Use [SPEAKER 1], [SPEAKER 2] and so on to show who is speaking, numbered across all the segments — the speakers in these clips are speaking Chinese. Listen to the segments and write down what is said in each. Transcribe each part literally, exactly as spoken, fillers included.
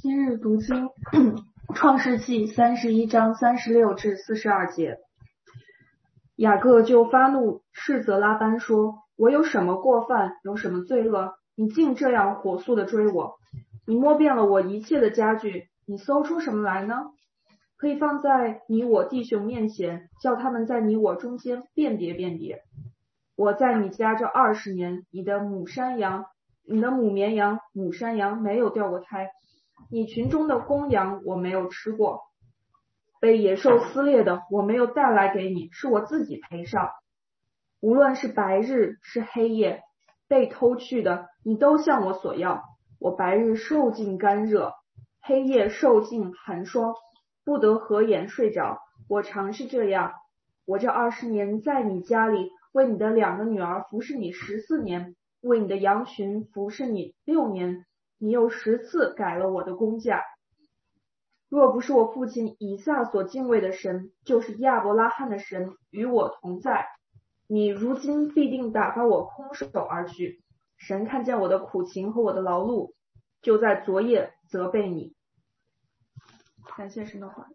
[SPEAKER 1] 今日读经创世纪三十一章三十六至四十二节。雅各就发怒，斥责拉班说：我有什么过犯，有什么罪恶？你竟这样火速的追我，你摸遍了我一切的家具，你搜出什么来呢？可以放在你我弟兄面前，叫他们在你我中间辨别辨别。我在你家这二十年，你的母山羊你的母绵羊母山羊没有掉过胎，你群中的公羊我没有吃过，被野兽撕裂的我没有带来给你，是我自己赔上。无论是白日是黑夜，被偷去的你都向我索要。我白日受尽干热，黑夜受尽寒霜，不得合眼睡着。我常是这样。我这二十年在你家里，为你的两个女儿服侍你十四年，为你的羊群服侍你六年，你又十次改了我的工价。若不是我父亲以撒所敬畏的神，就是亚伯拉罕的神与我同在，你如今必定打发我空手而去。神看见我的苦情和我的劳碌，就在昨夜责备你。感谢神的话。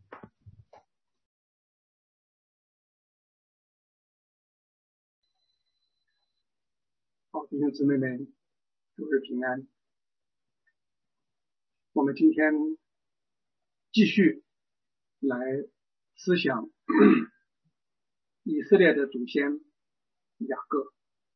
[SPEAKER 2] 好，弟兄姊妹们，主日平安。我们今天继续来思想以色列的祖先雅各。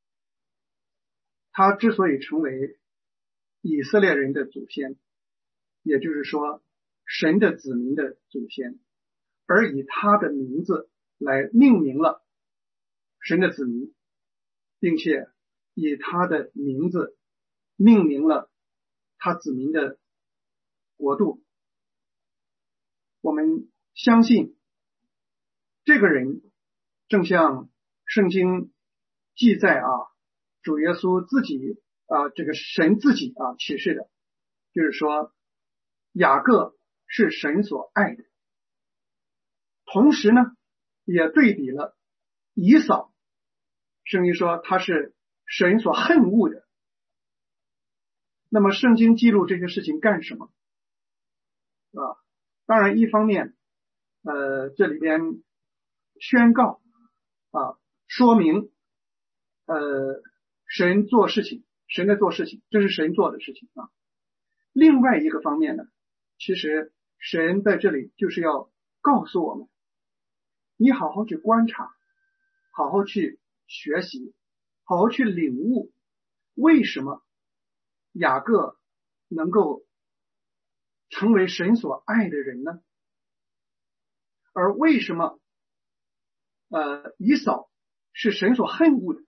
[SPEAKER 2] 他之所以成为以色列人的祖先，也就是说神的子民的祖先，而以他的名字来命名了神的子民，并且以他的名字命名了他子民的国度。我们相信这个人正像圣经记载啊，主耶稣自己啊，这个神自己啊启示的，就是说雅各是神所爱的，同时呢也对比了以扫，圣经说他是神所恨恶的。那么圣经记录这些事情干什么啊？当然一方面呃这里边宣告啊说明呃神做事情，神在做事情，这是神做的事情啊。另外一个方面呢，其实神在这里就是要告诉我们，你好好去观察，好好去学习，好好去领悟，为什么雅各能够成为神所爱的人呢？而为什么呃以扫是神所恨恶的？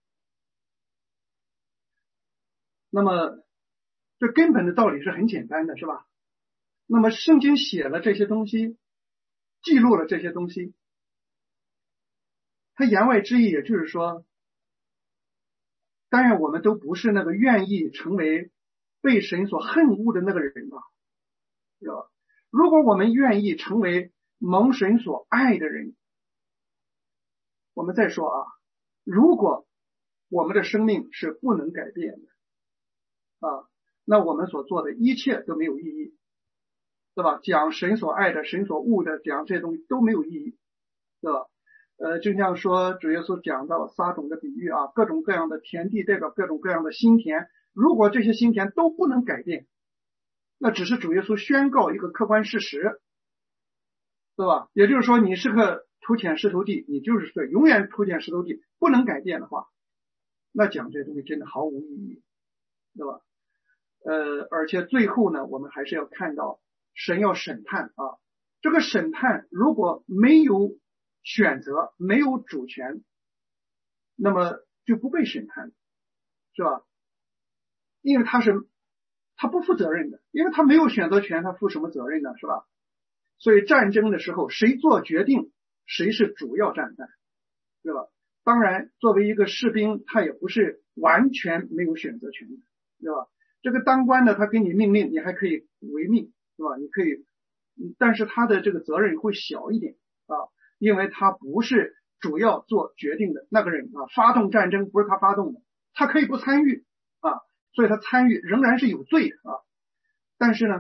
[SPEAKER 2] 那么这根本的道理是很简单的，是吧？那么圣经写了这些东西，记录了这些东西，它言外之意也就是说，当然我们都不是那个愿意成为被神所恨恶的那个人吧，是吧？如果我们愿意成为蒙神所爱的人，我们再说啊，如果我们的生命是不能改变的啊，那我们所做的一切都没有意义，对吧？讲神所爱的，神所恶的，讲这些东西都没有意义，对吧？呃，就像说主耶稣讲到撒种的比喻啊，各种各样的田地代表各种各样的心田，如果这些心田都不能改变，那只是主耶稣宣告一个客观事实，对吧？也就是说你是个土浅石头地，你就是对永远土浅石头地不能改变的话，那讲这些东西真的毫无意义，对吧？呃，而且最后呢，我们还是要看到神要审判啊，这个审判如果没有选择，没有主权，那么就不被审判，是吧？因为他是他不负责任的，因为他没有选择权，他负什么责任呢？是吧？所以战争的时候，谁做决定，谁是主要战犯，对吧？当然，作为一个士兵，他也不是完全没有选择权的，对吧？这个当官的，他给你命令，你还可以违命，对吧？你可以，但是他的这个责任会小一点啊，因为他不是主要做决定的那个人啊，发动战争不是他发动的，他可以不参与啊，所以他参与仍然是有罪的啊。但是呢，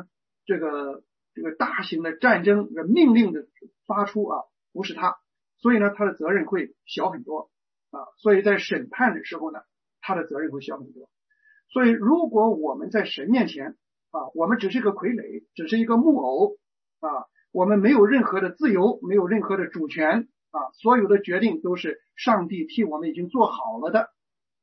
[SPEAKER 2] 这个这个大型的战争的命令的发出啊，不是他，所以呢，他的责任会小很多啊。所以在审判的时候呢，他的责任会小很多。所以如果我们在神面前啊，我们只是一个傀儡，只是一个木偶啊，我们没有任何的自由，没有任何的主权啊，所有的决定都是上帝替我们已经做好了的，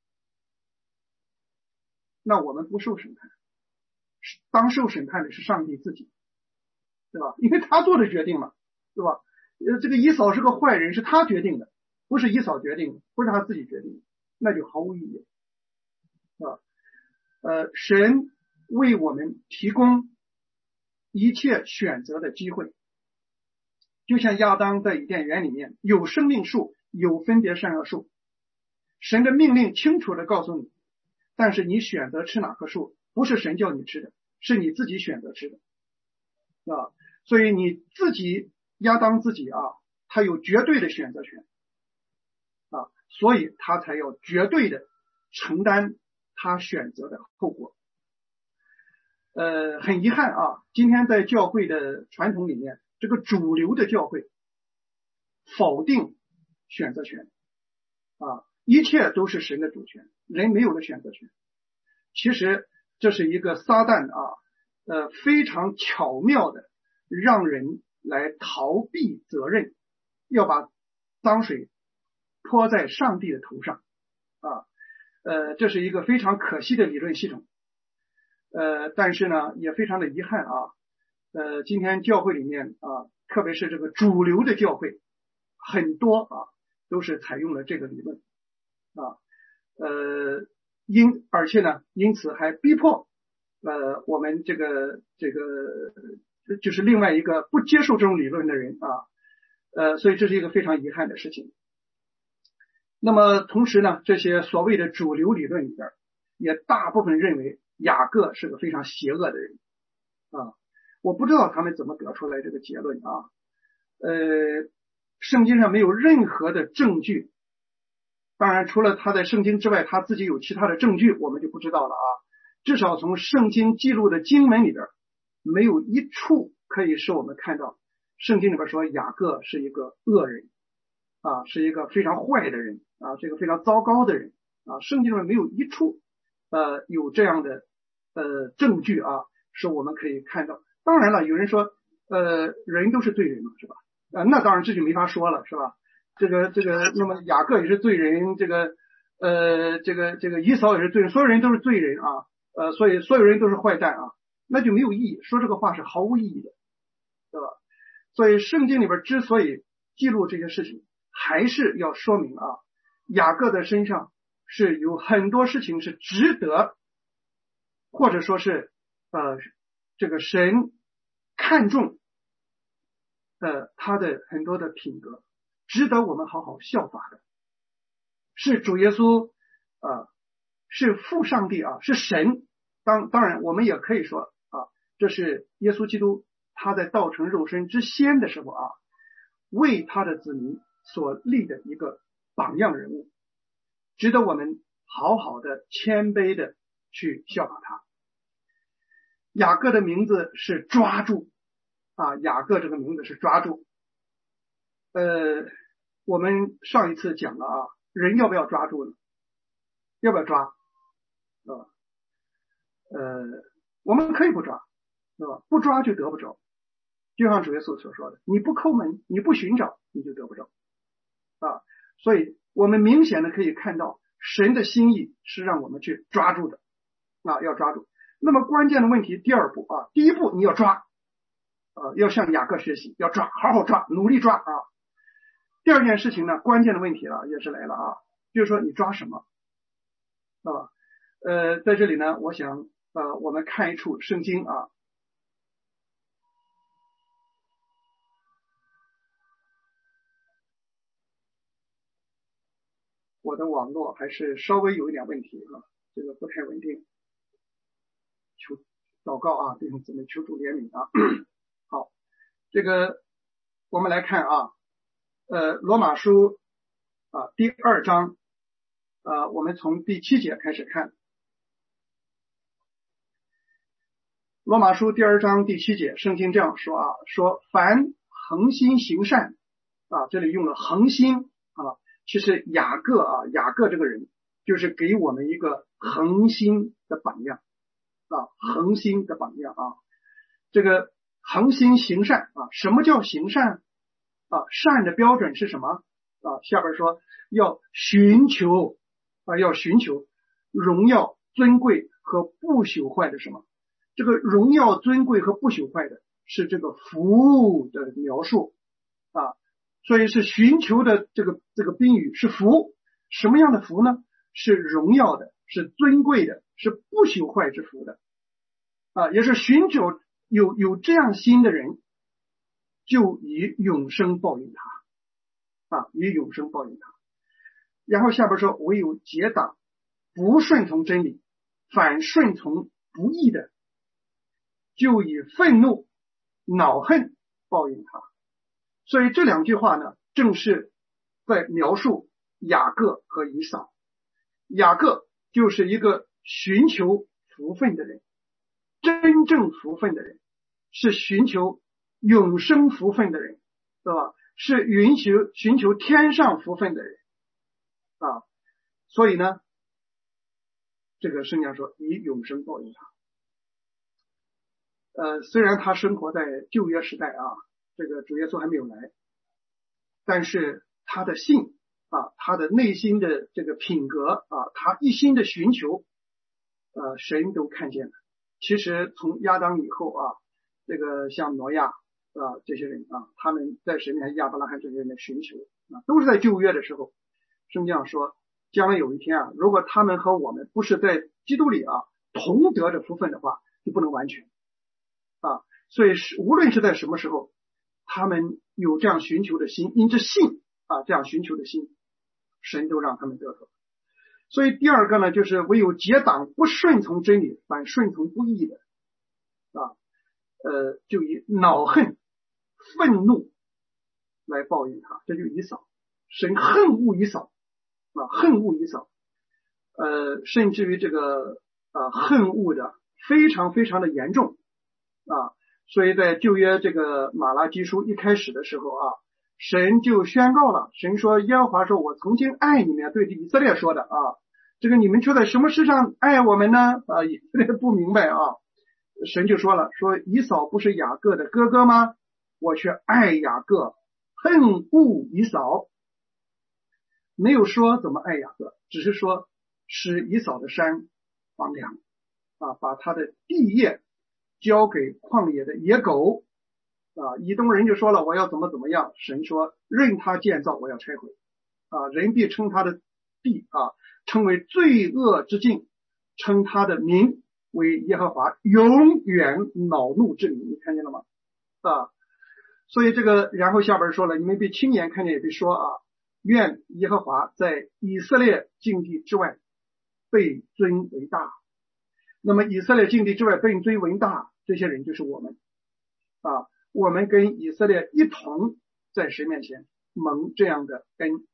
[SPEAKER 2] 那我们不受审判，当受审判的是上帝自己，对吧？因为他做的决定嘛，对吧？呃，这个以扫是个坏人，是他决定的，不是以扫决定的，不是他自己决定的，那就毫无意义，啊，呃，神为我们提供一切选择的机会，就像亚当在伊甸园里面有生命树，有分别善恶树，神的命令清楚的告诉你，但是你选择吃哪棵树，不是神叫你吃的，是你自己选择吃的啊。所以你自己亚当自己啊，他有绝对的选择权啊，所以他才要绝对的承担他选择的后果。呃，很遗憾啊，今天在教会的传统里面，这个主流的教会否定选择权啊，一切都是神的主权，人没有了选择权。其实这是一个撒旦啊，呃，非常巧妙的让人来逃避责任，要把脏水泼在上帝的头上啊，呃，这是一个非常可惜的理论系统。呃，但是呢，也非常的遗憾啊，呃，今天教会里面啊，特别是这个主流的教会，很多啊都是采用了这个理论啊，呃，因而且呢，因此还逼迫呃我们这个这个就是另外一个不接受这种理论的人啊，呃，所以这是一个非常遗憾的事情。那么同时呢，这些所谓的主流理论里边，也大部分认为雅各是个非常邪恶的人啊，我不知道他们怎么得出来这个结论啊。呃，圣经上没有任何的证据，当然除了他在圣经之外，他自己有其他的证据，我们就不知道了啊。至少从圣经记录的经文里边，没有一处可以使我们看到圣经里边说雅各是一个恶人啊，是一个非常坏的人啊，是一个非常糟糕的人啊，圣经里面没有一处呃有这样的呃证据啊，是我们可以看到。当然了，有人说呃人都是罪人嘛，是吧？啊，那当然这就没法说了，是吧？这个这个，那么雅各也是罪人，这个呃这个这个以扫也是罪人，所有人都是罪人啊，呃所以所有人都是坏蛋啊，那就没有意义，说这个话是毫无意义的，对吧？所以圣经里边之所以记录这些事情，还是要说明啊，雅各的身上是有很多事情是值得，或者说是呃这个神看重呃他的很多的品格，值得我们好好效法的，是主耶稣呃是父上帝啊，是神。当当然我们也可以说啊，这是耶稣基督他在道成肉身之先的时候啊，为他的子民所立的一个榜样人物，值得我们好好的谦卑的去效法他。雅各的名字是抓住啊，雅各这个名字是抓住。呃，我们上一次讲了啊，人要不要抓住呢？要不要抓？啊，呃，我们可以不抓，对吧？不抓就得不着。就像主耶稣所说的，你不叩门，你不寻找，你就得不着啊。所以我们明显的可以看到，神的心意是让我们去抓住的啊，要抓住。那么关键的问题，第二步啊，第一步你要抓，呃，要向雅各学习，要抓，好好抓，努力抓啊。第二件事情呢，关键的问题了，也是来了啊，就是说你抓什么啊？呃，在这里呢，我想呃，我们看一处圣经啊。我的网络还是稍微有一点问题啊，这个不太稳定，求祷告啊，弟兄姊妹，求主怜悯啊。好，这个我们来看啊，呃，罗马书啊第二章，呃，我们从第七节开始看。 罗马书第二章第七节，圣经这样说啊，说凡恒心行善啊，这里用了恒心啊，其实雅各啊，雅各这个人就是给我们一个恒心的榜样啊，恒心的榜样啊，这个恒心行善啊，什么叫行善啊？善的标准是什么啊？下边说要寻求啊，要寻求荣耀、尊贵和不朽坏的什么？这个荣耀、尊贵和不朽坏的是这个福的描述啊，所以是寻求的这个这个宾语是福，什么样的福呢？是荣耀的，是尊贵的，是不朽坏之福的啊，也是寻求有有这样心的人，就以永生报应他啊，以永生报应他。然后下边说，唯有结党不顺从真理，反顺从不义的，就以愤怒、恼恨报应他。所以这两句话呢，正是在描述雅各和以扫。雅各就是一个寻求福分的人，真正福分的人，是寻求永生福分的人，对吧？是寻求寻求天上福分的人啊。所以呢，这个圣经说以永生报应他。呃，虽然他生活在旧约时代啊，这个主耶稣还没有来，但是他的信啊，他的内心的这个品格啊，他一心的寻求，呃，神都看见了。其实从亚当以后啊，这个像挪亚啊这些人啊，他们在神面前，亚伯拉罕这些人的寻求啊，都是在旧约的时候。圣经上说，将来有一天啊，如果他们和我们不是在基督里啊同得着福分的话，就不能完全啊。所以是无论是在什么时候，他们有这样寻求的心，因着信啊这样寻求的心，神都让他们得着。所以第二个呢，就是唯有结党不顺从真理，反顺从不义的啊，呃，就以恼恨、愤怒来报应他，这就以扫。神恨恶以扫啊，恨恶以扫，呃，甚至于这个啊恨恶的非常非常的严重啊。所以在旧约这个马拉基书一开始的时候啊，神就宣告了，神说耶和华说，我曾经爱你们，对以色列说的啊，这个你们却在什么事上爱我们呢？啊，以色列不明白啊，神就说了，说以扫不是雅各的哥哥吗？我却爱雅各，恨恶以扫。没有说怎么爱雅各，只是说使以扫的山荒凉啊，把他的地业交给旷野的野狗啊。以东人就说了，我要怎么怎么样，神说任他建造，我要拆毁啊。人必称他的地啊称为罪恶之境，称他的名为耶和华永远恼怒之名。你看见了吗？啊，所以这个然后下边说了，你们被亲眼看见也被说啊，愿耶和华在以色列境地之外被尊为大。那么以色列境地之外被尊为大，这些人就是我们啊，我们跟以色列一同在神面前蒙这样的恩。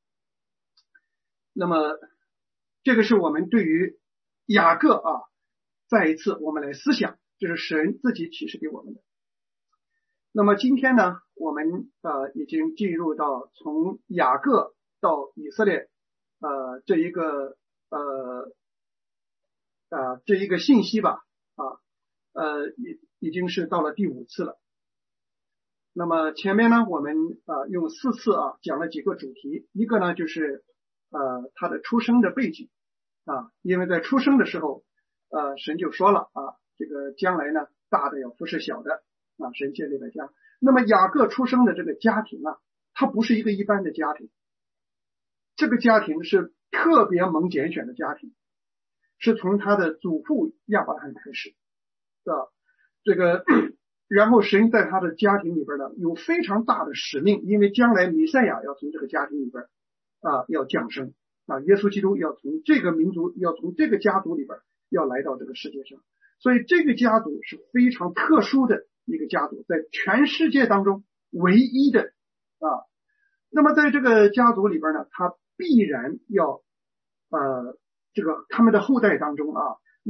[SPEAKER 2] 那么这个是我们对于雅各啊，再一次我们来思想，这是神自己启示给我们的。那么今天呢，我们呃已经进入到从雅各到以色列呃这一个呃呃这一个信息吧啊呃已已经是到了第五次了。那么前面呢，我们呃用四次啊讲了几个主题，一个呢就是呃他的出生的背景啊，因为在出生的时候呃神就说了啊，这个将来呢大的要服侍小的啊，神建立了家。那么雅各出生的这个家庭啊，它不是一个一般的家庭，这个家庭是特别蒙拣选的家庭，是从他的祖父亚伯拉罕开始的这个，然后神在他的家庭里边呢有非常大的使命，因为将来弥赛亚要从这个家庭里边啊要降生啊，耶稣基督要从这个民族要从这个家族里边要来到这个世界上，所以这个家族是非常特殊的一个家族，在全世界当中唯一的啊。那么在这个家族里边呢，他必然要呃这个他们的后代当中啊，要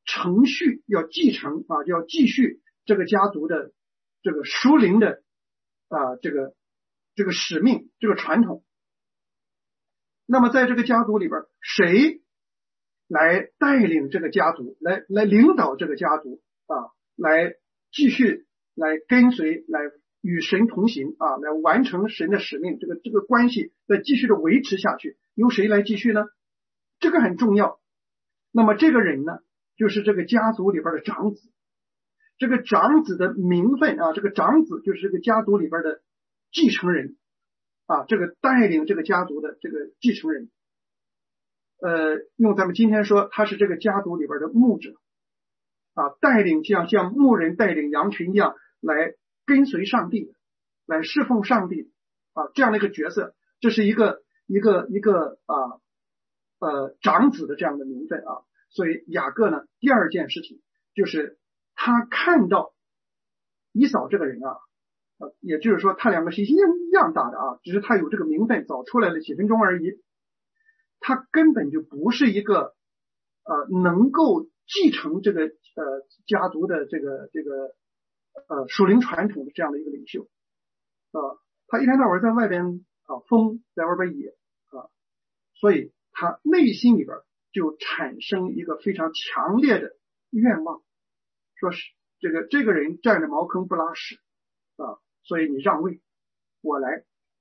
[SPEAKER 2] 承续，要继承啊，要继续这个家族的这个属灵的啊这个这个使命，这个传统。那么在这个家族里边，谁来带领这个家族，来来领导这个家族啊，来继续来跟随，来与神同行啊，来完成神的使命，这个这个关系再继续的维持下去，由谁来继续呢？这个很重要。那么这个人呢，就是这个家族里边的长子。这个长子的名分啊，这个长子就是这个家族里边的继承人啊，这个带领这个家族的这个继承人。呃，用咱们今天说，他是这个家族里边的牧者啊，带领像像牧人带领羊群一样来跟随上帝，来侍奉上帝啊，这样的一个角色，这是一个一个一个啊呃长子的这样的名分啊。所以雅各呢，第二件事情就是他看到以扫这个人啊，呃，也就是说他两个是一样一样大的啊，只是他有这个名分早出来了几分钟而已。他根本就不是一个呃能够继承这个呃家族的这个这个呃属灵传统的这样的一个领袖啊、呃，他一天到晚在外边啊疯，在外边野啊，所以他内心里边就产生一个非常强烈的愿望，说是这个这个人占着茅坑不拉屎啊，所以你让位，我来。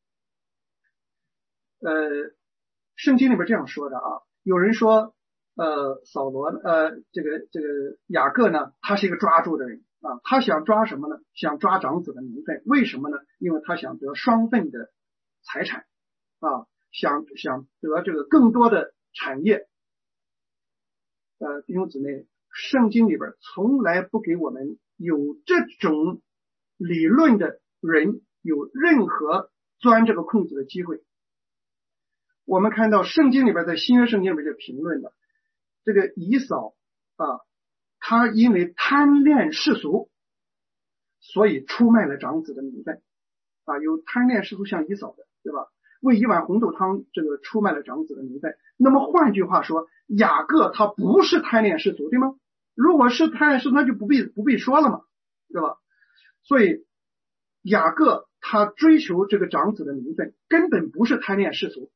[SPEAKER 2] 呃。圣经里边这样说的啊，有人说，呃，扫罗，呃，这个这个雅各呢，他是一个抓住的人啊，他想抓什么呢？想抓长子的名分，为什么呢？因为他想得双份的财产啊，想想得这个更多的产业。呃，弟兄姊妹，圣经里边从来不给我们有这种理论的人有任何钻这个空子的机会。我们看到圣经里边，在新约圣经里边就评论了这个以扫啊，他因为贪恋世俗，所以出卖了长子的名分啊，有贪恋世俗像以扫的，对吧？为一碗红豆汤这个出卖了长子的名分。那么换句话说，雅各他不是贪恋世俗，对吗？如果是贪恋世俗，那就不必不必说了嘛，对吧？所以雅各他追求这个长子的名分，根本不是贪恋世俗。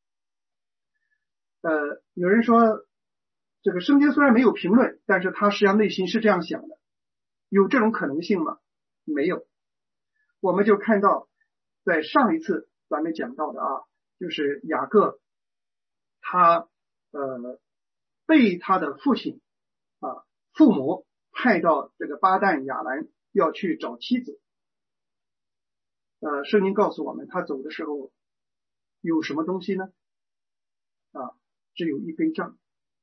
[SPEAKER 2] 呃，有人说这个圣经虽然没有评论，但是他实际上内心是这样想的，有这种可能性吗？没有。我们就看到在上一次咱们讲到的啊，就是雅各他呃被他的父亲啊父母派到这个巴旦亚兰要去找妻子。呃，圣经告诉我们，他走的时候有什么东西呢？啊，只有一根杖。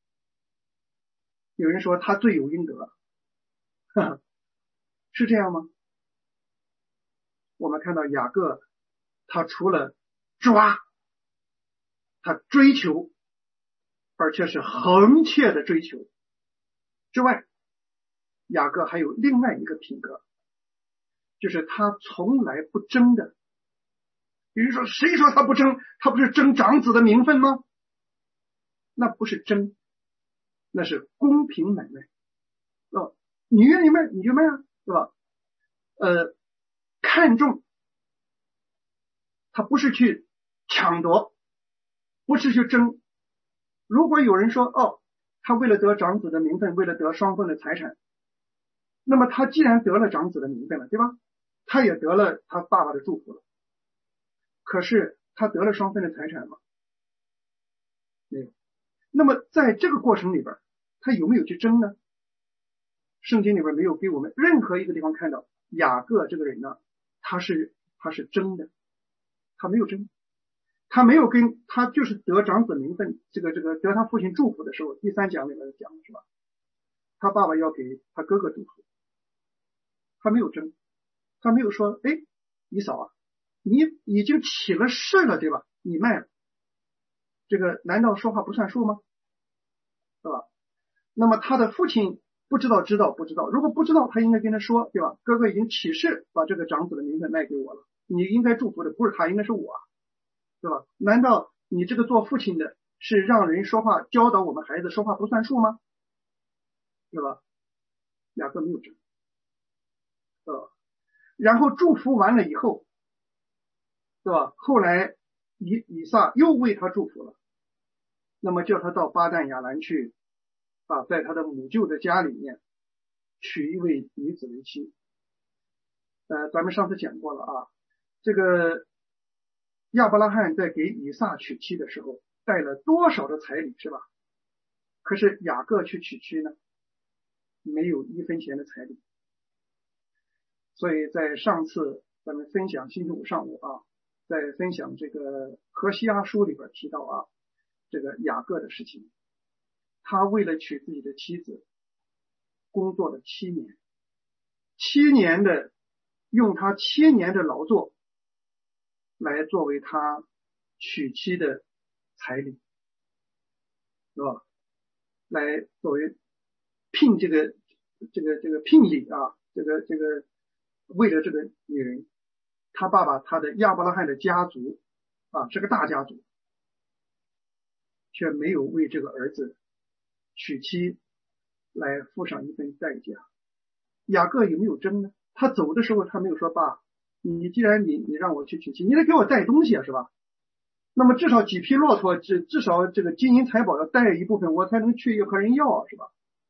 [SPEAKER 2] 有人说他罪有应得，呵呵，是这样吗？我们看到雅各，他除了抓，他追求，而且是横切的追求之外，雅各还有另外一个品格，就是他从来不争的。比如说，谁说他不争？他不是争长子的名分吗？那不是争，那是公平买卖。哦，你愿意卖你就卖啊，对吧？呃，看重，他不是去抢夺，不是去争。如果有人说，哦，他为了得长子的名分，为了得双份的财产，那么他既然得了长子的名分了，对吧？他也得了他爸爸的祝福了。可是他得了双份的财产吗？没有。那么在这个过程里边，他有没有去争呢？圣经里边没有给我们任何一个地方看到雅各这个人呢，他是他是争的，他没有争，他没有跟他就是得长子名分，这个这个得他父亲祝福的时候，第三讲里面讲是吧？他爸爸要给他哥哥祝福，他没有争，他没有说，哎，以扫啊，你已经起了事了，对吧？你卖了，这个难道说话不算数吗？对吧？那么他的父亲不知道知道不知道，如果不知道他应该跟他说，对吧？哥哥已经起誓把这个长子的名分卖给我了，你应该祝福的不是他，应该是我，对吧？难道你这个做父亲的是让人说话教导我们孩子说话不算数吗？ 是吧？雅各没有争，呃，然后祝福完了以后，对吧？后来以以撒又为他祝福了，那么叫他到巴旦亚兰去啊，在他的母舅的家里面娶一位女子为妻。呃，咱们上次讲过了啊，这个亚伯拉罕在给以撒娶妻的时候带了多少的彩礼，是吧？可是雅各去娶妻呢，没有一分钱的彩礼。所以在上次咱们分享星期五上午啊，在分享这个何西阿书里边提到啊，这个雅各的事情，他为了娶自己的妻子，工作了七年，七年的用他七年的劳作来作为他娶妻的彩礼，是吧？来作为聘这个这个这个聘礼啊，这个这个为了这个女人，他爸爸他的亚伯拉罕的家族啊是个大家族，却没有为这个儿子娶妻来付上一份代价。雅各有没有争呢？他走的时候他没有说，爸，你既然你你让我去娶妻，你得给我带东西啊，是吧？那么至少几匹骆驼，至至少这个金银财宝要带一部分，我才能去和人要啊，是吧？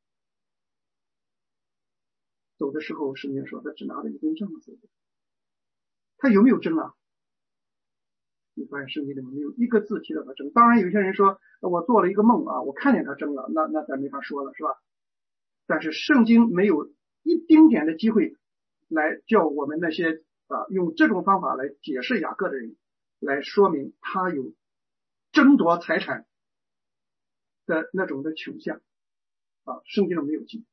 [SPEAKER 2] 走的时候圣经说他只拿了一根杖子，他有没有争啊？你发现圣经里面没有一个字提到他争。当然有些人说我做了一个梦啊，我看见他争了，那那咱没法说了，是吧？但是圣经没有一丁点的机会来叫我们那些啊用这种方法来解释雅各的人来说明他有争夺财产的那种的倾向啊，圣经上没有记。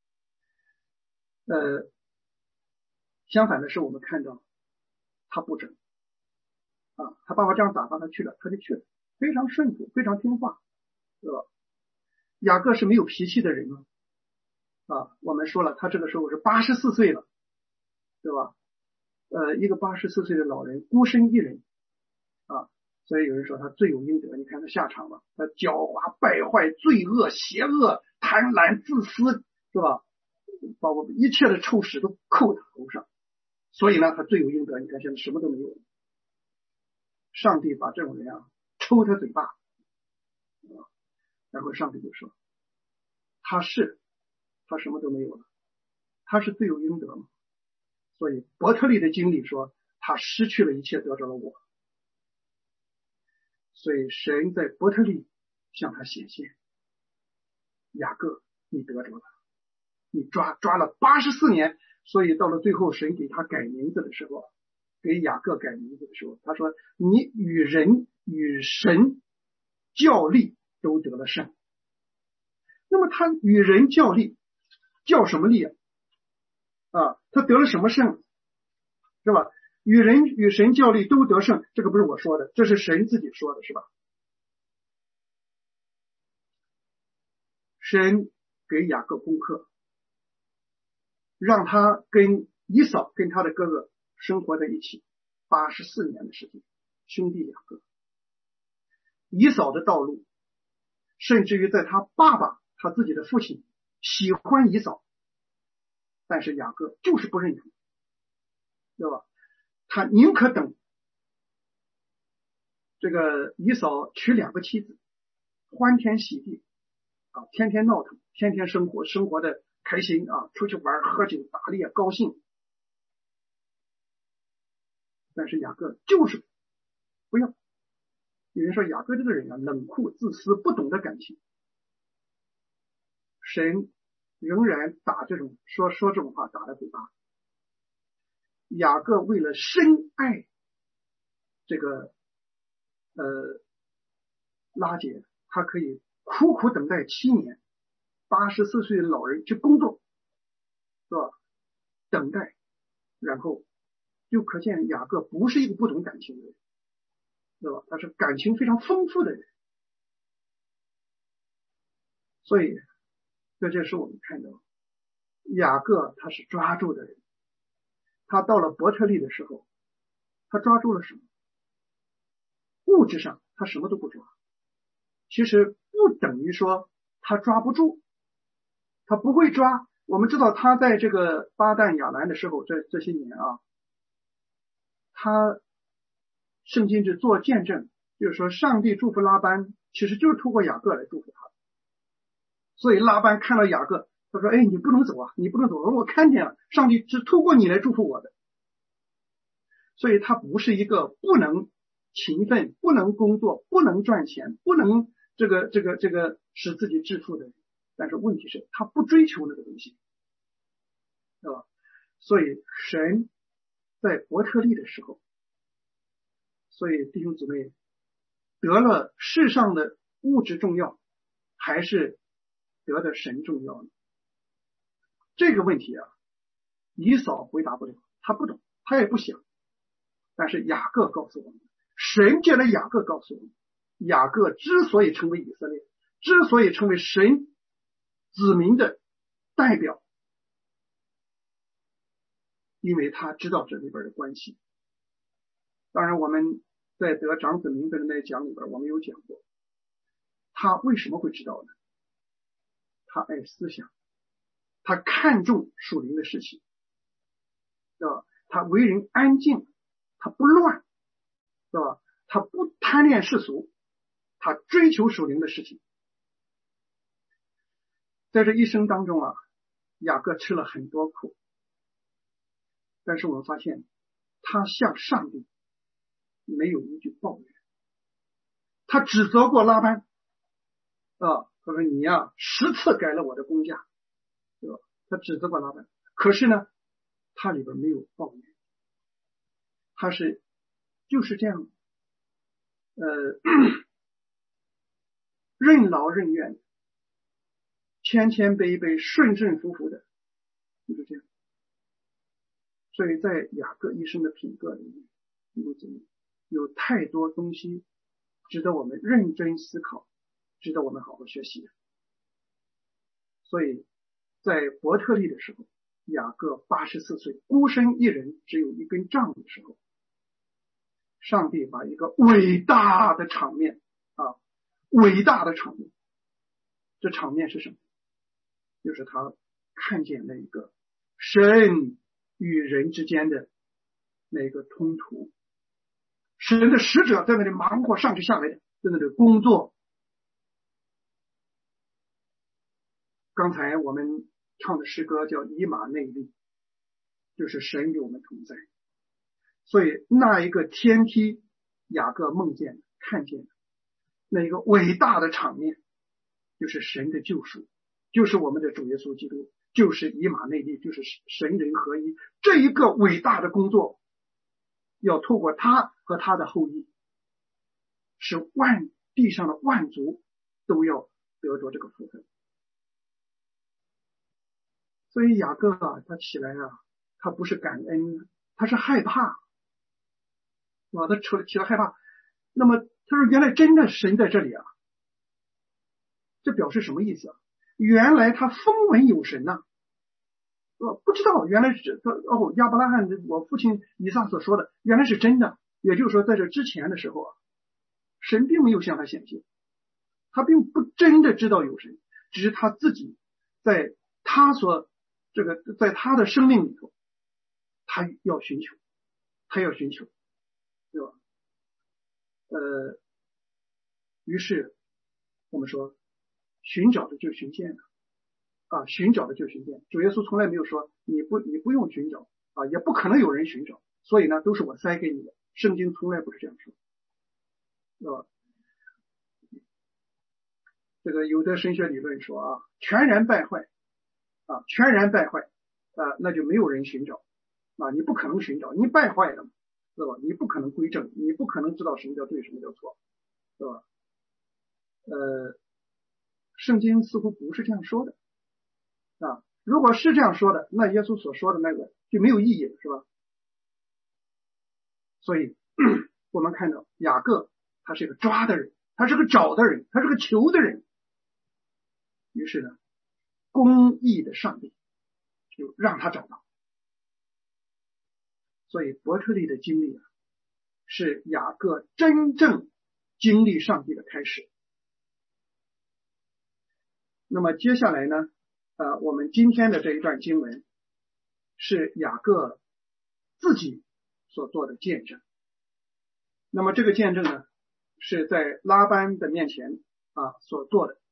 [SPEAKER 2] 呃，相反的是，我们看到他不争啊，他爸爸这样打发他去了，他就去了，非常顺服，非常听话，对吧？雅各是没有脾气的人啊，啊，我们说了，他这个时候是八十四岁了，对吧？呃，一个八十四岁的老人，孤身一人啊，所以有人说他罪有应得。你看他下场了，他狡猾、败坏、罪恶、邪恶、贪婪、自私，是吧？把我们一切的臭屎都扣他头上，所以呢，他罪有应得。你看现在什么都没有了，上帝把这种人啊抽他嘴巴，啊，然后上帝就说，他是他什么都没有了，他是罪有应得嘛。所以伯特利的经历说，他失去了一切，得着了我。所以神在伯特利向他显现，雅各，你得着了，你抓抓了八十四年。所以到了最后，神给他改名字的时候，给雅各改名字的时候，他说，你与人与神较力都得了胜。那么他与人较力，较什么力啊？啊，他得了什么胜，是吧？与人与神较力都得胜，这个不是我说的，这是神自己说的，是吧？神给雅各功课，让他跟以扫跟他的哥哥生活在一起八十四年的时间，兄弟两个。以扫的道路，甚至于在他爸爸他自己的父亲喜欢以扫，但是雅各就是不认同，对吧？他宁可等这个以扫娶两个妻子，欢天喜地啊，天天闹腾，天天生活，生活的开心啊，出去玩喝酒打猎高兴。但是雅各就是不要。有人说雅各这个人啊，冷酷自私，不懂得感情。神仍然打这种说说这种话打在嘴巴。雅各为了深爱这个呃拉结，他可以苦苦等待七年，八十四岁的老人去工作，是吧？等待，然后就可见雅各不是一个不懂感情的人，对吧？他是感情非常丰富的人。所以在这时我们看到雅各他是抓住的人，他到了伯特利的时候，他抓住了什么？物质上他什么都不抓，其实不等于说他抓不住， 他不会抓。我们知道他在这个巴旦亚兰的时候，这这些年啊，他圣经是做见证，就是说上帝祝福拉班，其实就是通过雅各来祝福他。所以拉班看到雅各，他说：“哎，你不能走啊，你不能走，我看见了，上帝是通过你来祝福我的。”所以他不是一个不能勤奋、不能工作、不能赚钱、不能这个这个这个使自己致富的人。但是问题是，他不追求那个东西，对吧？所以神在伯特利的时候，所以弟兄姊妹，得了世上的物质重要，还是得的神重要呢？这个问题啊，以扫回答不了，他不懂，他也不想。但是雅各告诉我们，神借了雅各告诉我们，雅各之所以成为以色列，之所以成为神子民的代表，因为他知道这里边的关系。当然我们在得长子名分的那讲里边，我们有讲过，他为什么会知道呢？他爱思想，他看重属灵的事情，对吧？他为人安静，他不乱，对吧？他不贪恋世俗，他追求属灵的事情。在这一生当中啊，雅各吃了很多苦，但是我们发现他向上帝没有一句抱怨，他指责过拉班啊，他说你呀、啊、十次改了我的工价，对吧？他指责过拉班，可是呢，他里边没有抱怨，他是就是这样，呃，任劳任怨的，谦谦卑卑，顺顺服服的，就是这样。所以在雅各一生的品格里面，有有太多东西值得我们认真思考，值得我们好好学习。所以在伯特利的时候，雅各八十四岁，孤身一人，只有一根杖的时候，上帝把一个伟大的场面啊，伟大的场面，这场面是什么？就是他看见那一个神与人之间的那个通途，神的使者在那里忙活上去下来的，在那里工作。刚才我们唱的诗歌叫以马内利，就是神与我们同在。所以那一个天梯，雅各梦见看见的那一个伟大的场面，就是神的救赎，就是我们的主耶稣基督，就是以马内利，就是神人合一。这一个伟大的工作要透过他和他的后裔，使万地上的万族都要得着这个福分。所以雅各啊，他起来啊，他不是感恩，他是害怕啊，他起起来害怕。那么他说原来真的神在这里啊，这表示什么意思啊？原来他风闻有神呐、啊，呃，不知道原来是他哦，亚伯拉罕我父亲以撒所说的原来是真的。也就是说在这之前的时候啊，神并没有向他显现，他并不真的知道有神，只是他自己在他所这个在他的生命里头，他要寻求，他要寻求，对吧？呃，于是我们说，寻找的就寻见了啊，寻找的就寻见。主耶稣从来没有说你不你不用寻找啊，也不可能有人寻找，所以呢，都是我塞给你的。圣经从来不是这样说，对吧？这个有的神学理论说啊，全然败坏啊，全然败坏啊，那就没有人寻找啊，你不可能寻找，你败坏了嘛，对吧？你不可能归正，你不可能知道什么叫对，什么叫错，对吧？呃，圣经似乎不是这样说的啊，如果是这样说的，那耶稣所说的那个就没有意义了，是吧？所以我们看到雅各他是个抓的人，他是个找的人，他是个求的人。于是呢，公义的上帝就让他找到。所以伯特利的经历啊，是雅各真正经历上帝的开始。那么接下来呢， 呃，我们今天的这一段经文是雅各自己所做的见证。那么这个见证呢，是在拉班的面前啊所做的。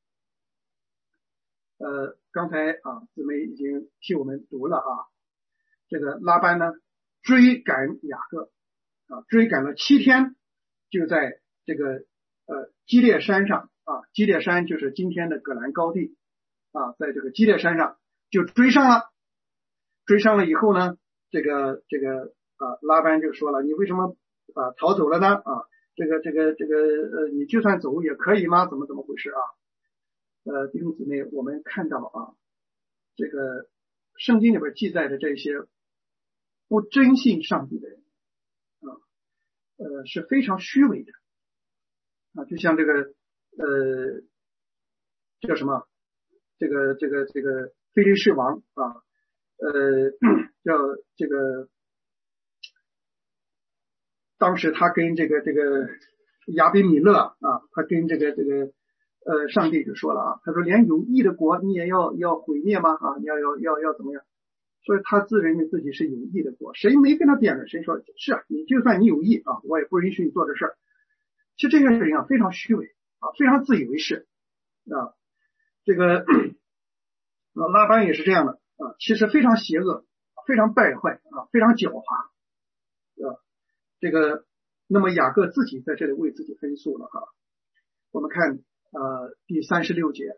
[SPEAKER 2] 呃，刚才啊姊妹已经替我们读了啊，这个拉班呢追赶雅各啊，追赶了七天，就在这个呃基列山上啊，基列山就是今天的葛兰高地啊，在这个基列山上就追上了。追上了以后呢，这个这个啊拉班就说了，你为什么啊逃走了呢？啊，这个这个这个呃，你就算走也可以吗？怎么怎么回事啊？呃，弟兄姊妹，我们看到啊，这个圣经里边记载的这些不真信上帝的人啊，呃是非常虚伪的啊，就像这个呃叫什么，这个这个这个非利士王啊，呃叫这个当时他跟这个这个亚比米勒啊，他跟这个这个呃上帝就说了啊，他说连有义的国你也要要毁灭吗？啊，你要要要要怎么样？所以他自认为自己是有义的国，谁没跟他辩论，谁说是啊，你就算你有义啊，我也不允许你做这事儿。其实这个人啊非常虚伪啊，非常自以为是啊。这个拉班也是这样的啊，其实非常邪恶，非常败坏啊，非常狡猾啊。这个那么雅各自己在这里为自己分诉了哈。我们看呃第三十六节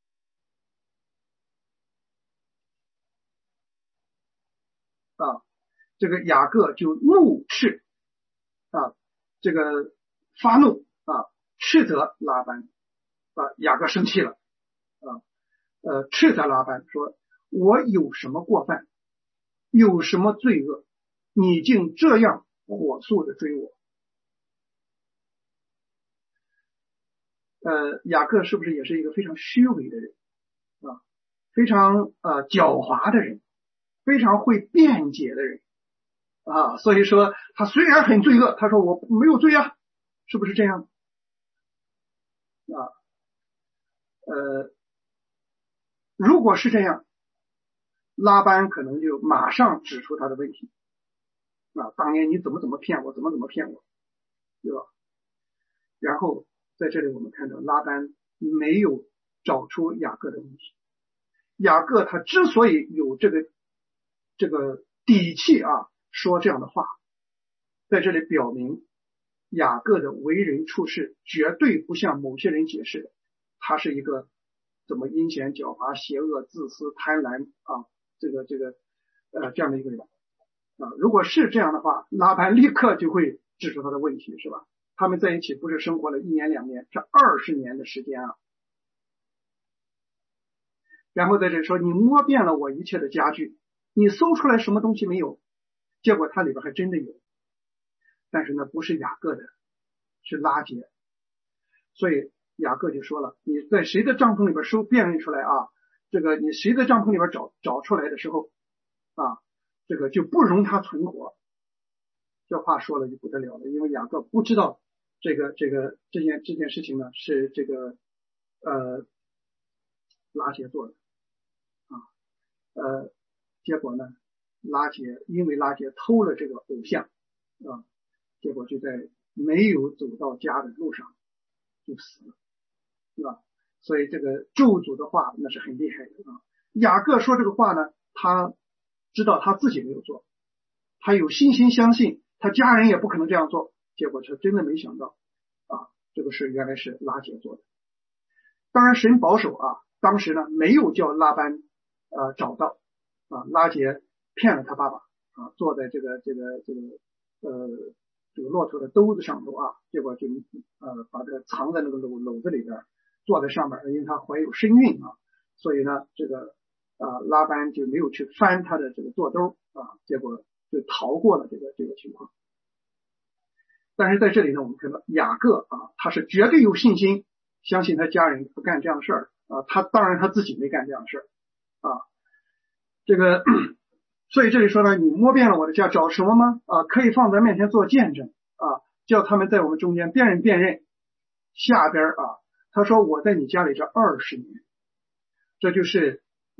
[SPEAKER 2] 啊，这个雅各就怒斥啊，这个发怒啊，斥责拉班啊，雅各生气了啊，呃，斥责拉班说：“我有什么过犯，有什么罪恶，你竟这样火速的追我？”呃，雅各是不是也是一个非常虚伪的人啊？非常呃狡猾的人，非常会辩解的人啊？所以说他虽然很罪恶，他说我没有罪啊，是不是这样啊？呃，如果是这样，拉班可能就马上指出他的问题啊，当年你怎么怎么骗我，怎么怎么骗我，对吧？然后在这里我们看到拉班没有找出雅各的问题。雅各他之所以有这个这个底气啊说这样的话，在这里表明雅各的为人处事绝对不像某些人解释的，他是一个怎么阴险狡猾邪恶自私贪婪啊这个这个呃这样的一个人啊。如果是这样的话，拉班立刻就会指出他的问题，是吧？他们在一起不是生活了一年两年，是二十年的时间啊。然后在这里说，你摸遍了我一切的家具，你搜出来什么东西没有？结果它里边还真的有，但是呢不是雅各的，是拉结。所以雅各就说了，你在谁的帐篷里边搜辨认出来啊，这个你谁的帐篷里边找找出来的时候啊，这个就不容他存活。这话说了就不得了了，因为雅各不知道这个这个这件这件事情呢是这个呃拉结做的啊，呃结果呢拉结因为拉结偷了这个偶像啊，结果就在没有走到家的路上就死了，是吧？所以这个咒诅的话那是很厉害的啊。雅各说这个话呢，他知道他自己没有做，他有信心相信他家人也不可能这样做，结果他真的没想到啊，这个事原来是拉结做的。当然神保守啊，当时呢没有叫拉班呃找到啊，拉结骗了他爸爸啊，坐在这个这个这个呃这个骆驼的兜子上头啊，结果就呃把这个藏在那个篓篓子里边，坐在上面，因为他怀有身孕啊，所以呢这个啊拉班就没有去翻他的这个坐兜啊，结果就逃过了这个这个情况。但是在这里呢，我们看到雅各啊，他是绝对有信心，相信他家人不干这样的事儿啊，他当然他自己没干这样的事儿啊。这个，所以这里说呢，你摸遍了我的家，找什么吗？啊，可以放在面前做见证啊，叫他们在我们中间辨认辨认。下边啊，他说我在你家里这二十年，这就是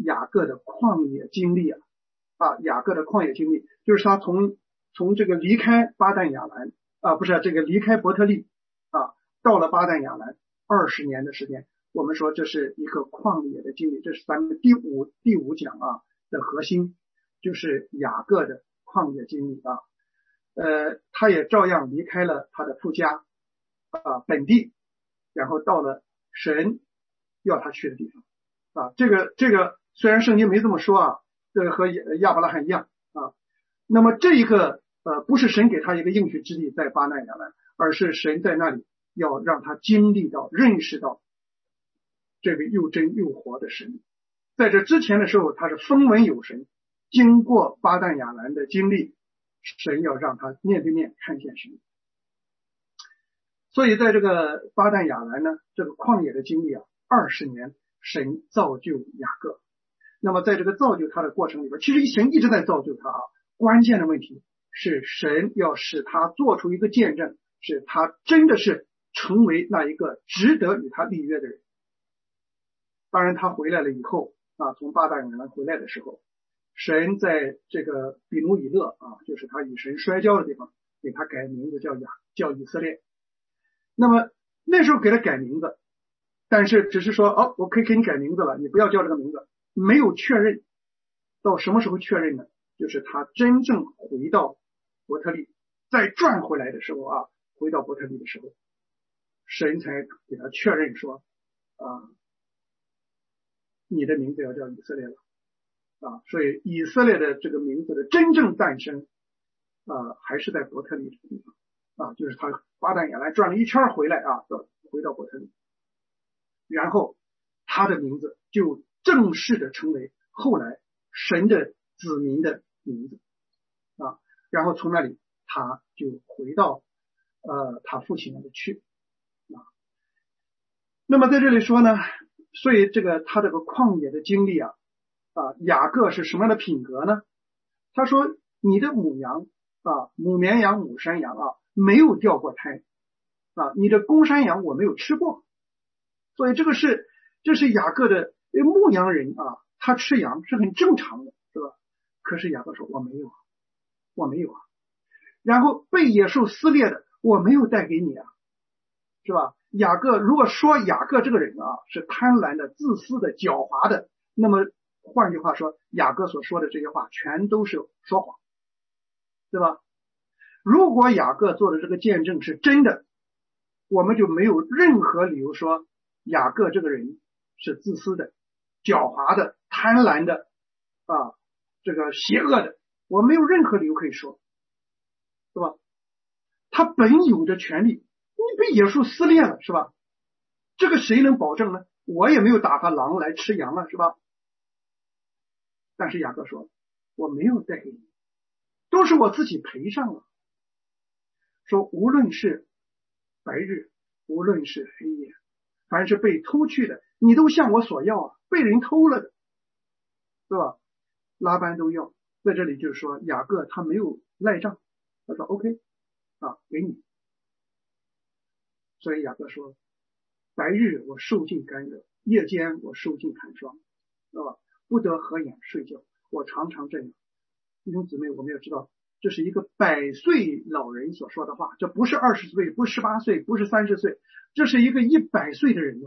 [SPEAKER 2] 雅各的旷野经历啊，啊，雅各的旷野经历，就是他从从这个离开巴旦亚兰啊，不是这个离开伯特利啊，到了巴旦亚兰二十年的时间，我们说这是一个旷野的经历，这是咱们第五第五讲啊的核心，就是雅各的旷野经历啊。呃，他也照样离开了他的父家啊本地，然后到了神要他去的地方啊。这个这个虽然圣经没这么说啊，这个和亚伯拉罕一样啊。那么这一个呃不是神给他一个应许之地在巴旦亚兰，而是神在那里要让他经历到认识到这个又真又活的神。在这之前的时候他是风闻有神，经过巴旦亚兰的经历，神要让他面对面看见神。所以在这个巴旦亚兰呢，这个旷野的经历啊，二十年神造就雅各。那么在这个造就他的过程里边，其实神一直在造就他啊。关键的问题是神要使他做出一个见证，使他真的是成为那一个值得与他立约的人。当然他回来了以后啊，从巴旦亚兰回来的时候，神在这个比努以勒啊，就是他与神摔跤的地方，给他改名字叫雅叫以色列。那么那时候给他改名字，但是只是说哦，我可以给你改名字了，你不要叫这个名字，没有确认。到什么时候确认呢？就是他真正回到伯特利，再转回来的时候啊，回到伯特利的时候，神才给他确认说啊，你的名字要叫以色列了啊。所以以色列的这个名字的真正诞生啊，还是在伯特利这个地方啊，就是他巴旦亚兰转了一圈回来啊，回到伯特利，然后他的名字就正式的成为后来神的子民的名字啊。然后从那里他就回到呃他父亲那里去啊。那么在这里说呢，所以这个他这个旷野的经历啊啊，雅各是什么样的品格呢？他说你的母羊啊，母绵羊母山羊啊，没有掉过胎啊，你的公山羊我没有吃过。所以这个是这是雅各的牧羊人啊，他吃羊是很正常的，是吧？可是雅各说我没有，我没有啊。然后被野兽撕裂的我没有带给你啊，是吧？雅各如果说雅各这个人啊是贪婪的、自私的、狡猾的，那么换句话说，雅各所说的这些话全都是说谎，对吧？如果雅各做的这个见证是真的，我们就没有任何理由说雅各这个人是自私的、狡猾的、贪婪的啊，这个邪恶的，我没有任何理由可以说，是吧？他本有的权利，你被野兽撕裂了，是吧？这个谁能保证呢？我也没有打发狼来吃羊了，是吧？但是雅各说我没有带给你，都是我自己赔上了。说无论是白日，无论是黑夜，凡是被偷去的，你都向我索要啊，被人偷了的，是吧？拉班都要。在这里就是说雅各他没有赖账，他说 OK 啊，给你。所以雅各说白日我受尽干热，夜间我受尽寒霜，是吧？不得合眼睡觉，我常常这样。弟兄姊妹，我们要知道这是一个百岁老人所说的话，这不是二十岁，不是十八岁，不是三十岁，这是一个一百岁的人啊，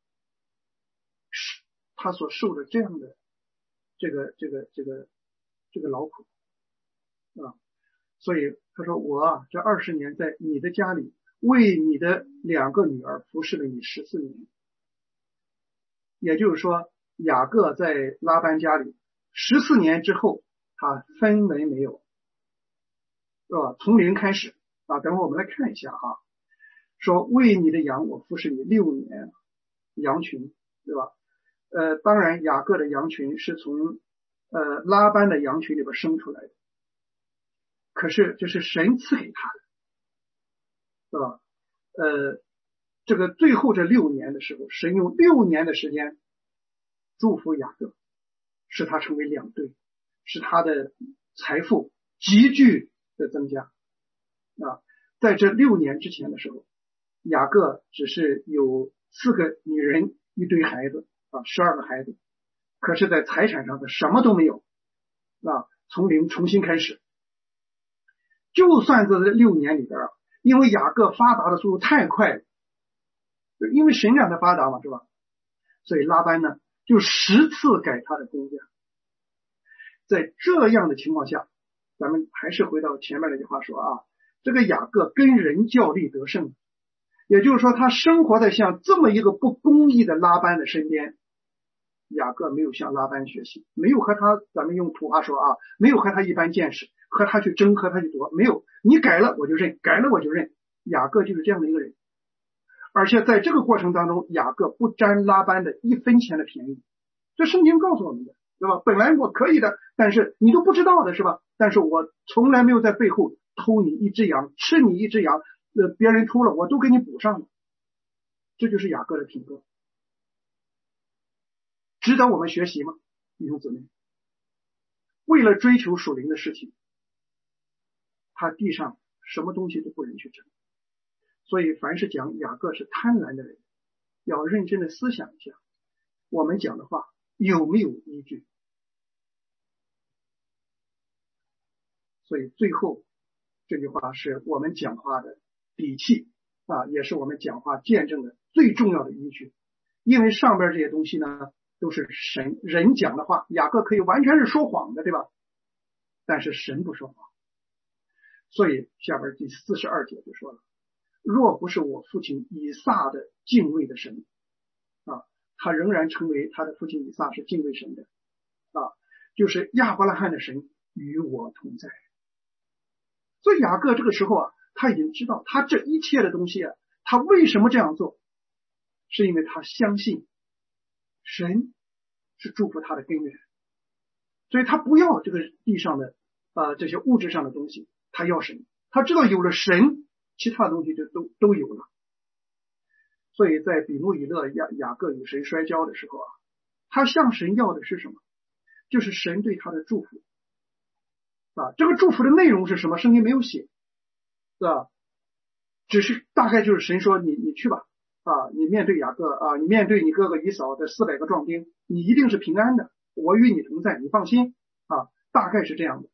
[SPEAKER 2] 他所受的这样的这个这个这个这个劳苦啊。所以他说我啊，这二十年在你的家里为你的两个女儿服侍了你十四年。也就是说雅各在拉班家里十四年之后，他分文没有，是吧？从零开始啊。等会我们来看一下哈，说为你的羊我服侍你六年，羊群，对吧？呃，当然雅各的羊群是从呃拉班的羊群里边生出来的，可是这是神赐给他的，是吧？呃，这个最后这六年的时候，神用六年的时间祝福雅各，使他成为两队，使他的财富急剧的增加啊。在这六年之前的时候，雅各只是有四个女人，一堆孩子啊，十二个孩子。 可是在财产上他什么都没有啊，从零重新开始。就算在这六年里边啊，因为雅各发达的速度太快了，因为神让他发达嘛，是吧？所以拉班呢就十次改他的工价。在这样的情况下，咱们还是回到前面那句话说啊，这个雅各跟人较力得胜，也就是说他生活在像这么一个不公义的拉班的身边。雅各没有向拉班学习，没有和他，咱们用土话说啊，没有和他一般见识，和他去争，和他去夺，没有，你改了我就认，改了我就认。雅各就是这样的一个人，而且在这个过程当中，雅各不沾拉班的一分钱的便宜，这圣经告诉我们的，对吧？本来我可以的，但是你都不知道的，是吧？但是我从来没有在背后偷你一只羊，吃你一只羊，呃，别人偷了我都给你补上了，这就是雅各的品格。值得我们学习吗？弟兄姊妹，为了追求属灵的事情，他地上什么东西都不能去争。所以凡是讲雅各是贪婪的人，要认真的思想一下，我们讲的话有没有依据。所以最后这句话是我们讲话的底气啊，也是我们讲话见证的最重要的依据。因为上边这些东西呢都是神人讲的话，雅各可以完全是说谎的，对吧？但是神不说谎。所以下边第四十二节就说了，若不是我父亲以撒的敬畏的神啊，他仍然称为他的父亲以撒是敬畏神的啊，就是亚伯拉罕的神与我同在。所以雅各这个时候啊，他已经知道他这一切的东西啊，他为什么这样做，是因为他相信神是祝福他的根源，所以他不要这个地上的呃这些物质上的东西，他要神。他知道有了神，其他东西就都都有了。所以在比努以勒雅雅各与神摔跤的时候啊，他向神要的是什么？就是神对他的祝福啊。这个祝福的内容是什么？圣经没有写，是吧？只是大概就是神说你你去吧啊，你面对雅各啊，你面对你哥哥以扫的四百个壮丁，你一定是平安的，我与你同在，你放心啊，大概是这样的。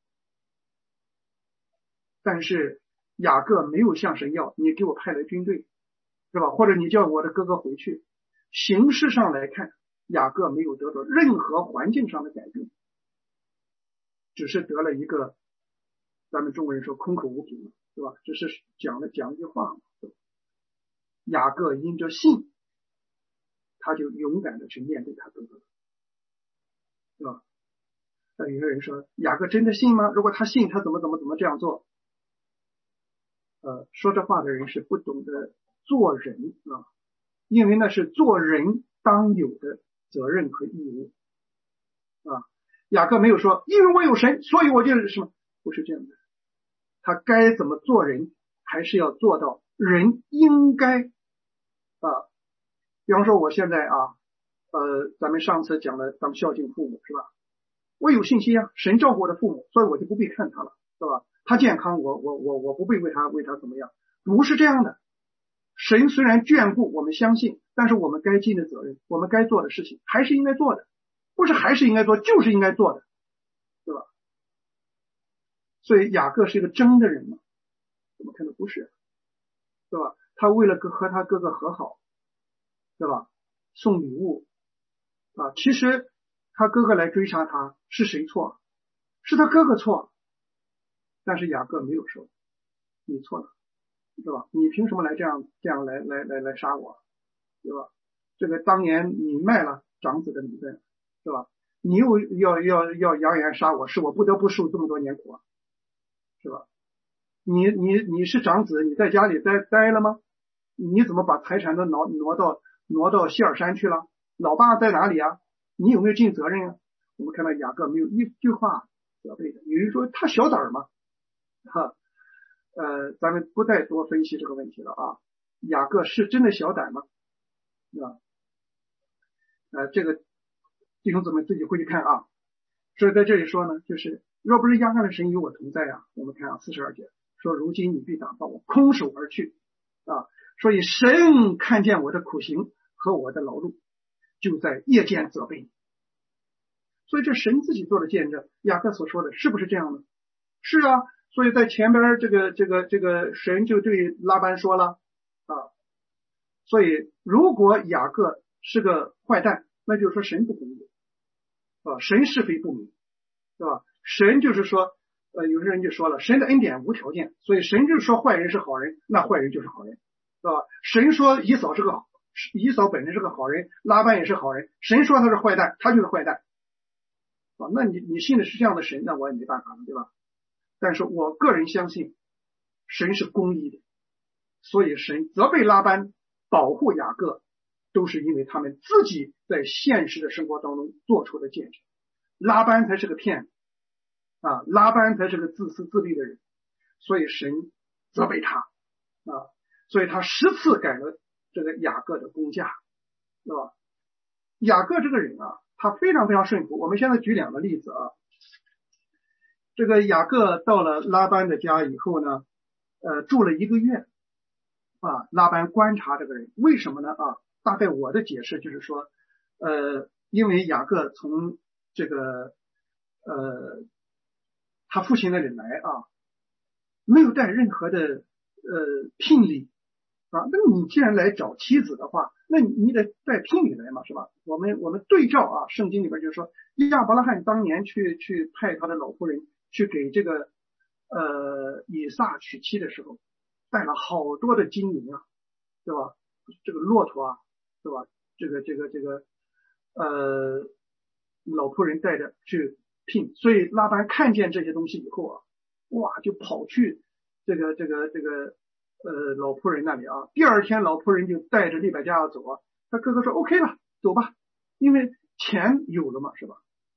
[SPEAKER 2] 但是雅各没有向神要你给我派来军队，是吧？或者你叫我的哥哥回去。形式上来看，雅各没有得到任何环境上的改变，只是得了一个咱们中国人说空口无凭，是吧？只是讲了讲一句话嘛。雅各因着信，他就勇敢的去面对他哥哥，是吧？那有些人说雅各真的信吗？如果他信，他怎么怎么怎么这样做？呃，说这话的人是不懂得做人啊，因为那是做人当有的责任和义务啊。雅各没有说因为我有神，所以我就是什么，不是这样的。他该怎么做人，还是要做到人应该啊。比方说我现在啊，呃，咱们上次讲了咱们孝敬父母，是吧？我有信心啊，神照顾我的父母，所以我就不必看他了，是吧？他健康，我我我我不必为他为他怎么样，不是这样的。神虽然眷顾我们相信，但是我们该尽的责任，我们该做的事情还是应该做的，不是还是应该做，就是应该做的，对吧？所以雅各是一个争的人吗？怎么看都不是，对吧？他为了和他哥哥和好，对吧？送礼物啊，其实他哥哥来追杀他是谁错？是他哥哥错。但是雅各没有说你错了，对吧？你凭什么来这样这样来来来来杀我，对吧？这个当年你卖了长子的名分，是吧？你又要要要扬言杀我，是我不得不受这么多年苦，是吧？你你你是长子，你在家里待待了吗？你怎么把财产都挪挪到挪到希尔山去了？老爸在哪里啊？你有没有尽责任啊？我们看到雅各没有一句话责备的。有人说他小胆嘛，哈，呃，咱们不再多分析这个问题了啊。雅各是真的小胆吗？啊，呃，这个弟兄姊妹自己回去看啊。所以在这里说呢，就是若不是亚干的神与我同在啊，我们看啊四十二节说，如今你必打发我空手而去啊。所以神看见我的苦行和我的劳碌，就在夜间责备你所以这神自己做的见证，雅各所说的是不是这样呢？是啊，所以在前边这个这个这个神就对拉班说了啊，所以如果雅各是个坏蛋，那就是说神不公义啊，神是非不明，对吧？神就是说，呃，有些人就说了，神的恩典无条件，所以神就是说坏人是好人，那坏人就是好人，对吧？神说以扫是个好，以扫本身是个好人，拉班也是好人，神说他是坏蛋，他就是坏蛋啊。那你你信的是这样的神，那我也没办法了，对吧？但是我个人相信神是公义的，所以神责备拉班，保护雅各，都是因为他们自己在现实的生活当中做出的见证。拉班才是个骗子啊，拉班才是个自私自利的人，所以神责备他啊，所以他十次改了这个雅各的工价，是吧？雅各这个人啊，他非常非常顺服。我们现在举两个例子啊，这个雅各到了拉班的家以后呢，呃，住了一个月啊。拉班观察这个人，为什么呢？啊，大概我的解释就是说，呃，因为雅各从这个呃他父亲那里来啊，没有带任何的呃聘礼啊。那你既然来找妻子的话，那你你得带聘礼来嘛，是吧？我们我们对照啊，圣经里边就是说，亚伯拉罕当年去去派他的老仆人去给这个呃以撒娶妻的时候，带了好多的金银啊，对吧？这个骆驼啊，对吧？这个这个这个呃老仆人带着去聘，所以拉班看见这些东西以后啊，哇，就跑去这个这个这个呃老仆人那里啊。第二天老仆人就带着利百加要走啊，他哥哥说 OK 了，走吧，因为钱有了嘛，是吧？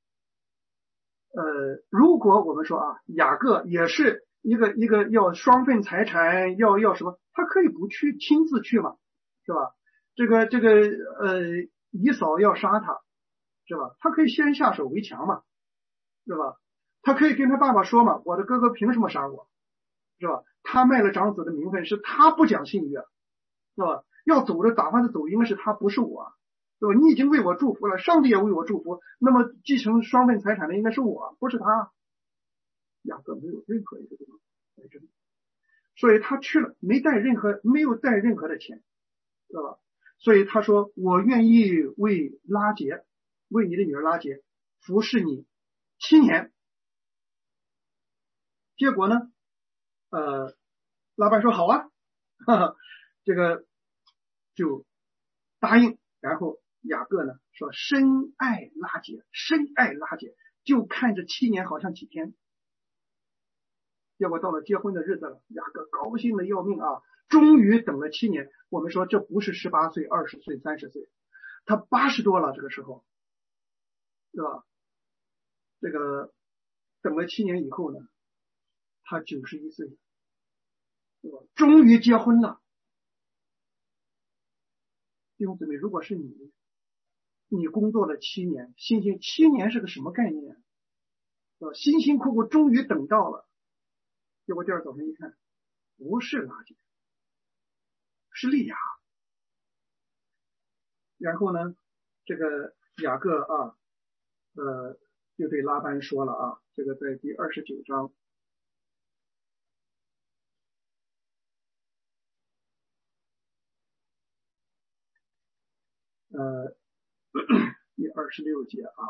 [SPEAKER 2] 呃，如果我们说啊，雅各也是一个一个要双份财产，要要什么，他可以不去，亲自去嘛，是吧？这个这个呃，以扫要杀他，是吧？他可以先下手为强嘛，是吧？他可以跟他爸爸说嘛，我的哥哥凭什么杀我，是吧？他卖了长子的名分，是他不讲信誉，是吧？要走的打发的走，应该是他，不是我，对吧？你已经为我祝福了，上帝也为我祝福，那么继承双份财产的应该是我，不是他。雅各没有任何一个地方来这里，所以他去了，没带任何没有带任何的钱，知道吧？所以他说，我愿意为拉结，为你的女儿拉结服侍你七年。结果呢，呃，拉班说好啊，哈哈，这个就答应。然后雅各呢说深爱拉结，深爱拉结，就看着七年好像几天。结果到了结婚的日子了，雅各高兴的要命啊，终于等了七年。我们说这不是十八岁、二十岁、三十岁，他八十多了，这个时候，对吧？这个等了七年以后呢，他九十一岁，对吧？终于结婚了。弟兄姊妹，如果是你，你工作了七年，辛辛七年是个什么概念？对吧？辛辛苦苦终于等到了，结果第二早晨一看，不是拉结，是利亚。然后呢，这个雅各啊，呃，就对拉班说了啊，这个在第二十九章，呃，第二十六节啊，